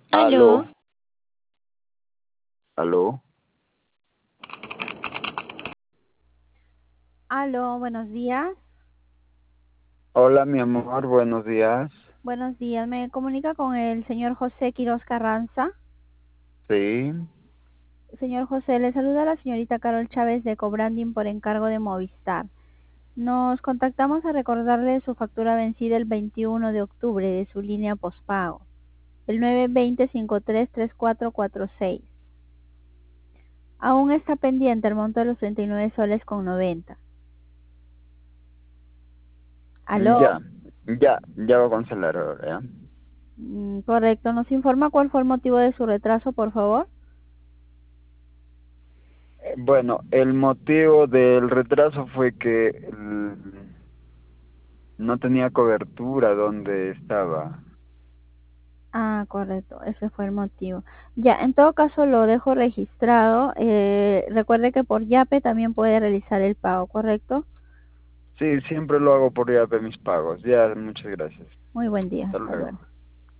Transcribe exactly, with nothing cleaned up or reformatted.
Aló, Aló, aló. aló, buenos días. Hola, mi amor, buenos días. Buenos días, me comunica con el señor José Quiroz Carranza. Sí, Señor José, le saluda la señorita Carol Chávez de Cobranding por encargo de Movistar. Nos contactamos a recordarle su factura vencida el veintiuno de octubre de su línea postpago, el nueve dos cero cinco tres tres cuatro cuatro seis. Aún está pendiente el monto de los treinta y nueve soles con noventa. Aló. ya, ya, ya voy a cancelar ahora, ¿ya? Mm, correcto, ¿nos informa cuál fue el motivo de su retraso, por favor? Eh, Bueno, el motivo del retraso fue que mm, no tenía cobertura donde estaba. Ah, correcto, ese fue el motivo. Ya, en todo caso lo dejo registrado. Eh, recuerde que por Yape también puede realizar el pago, ¿correcto? Sí, siempre lo hago por I A P mis pagos. Ya, muchas gracias. Muy buen día, Hasta hasta luego. luego.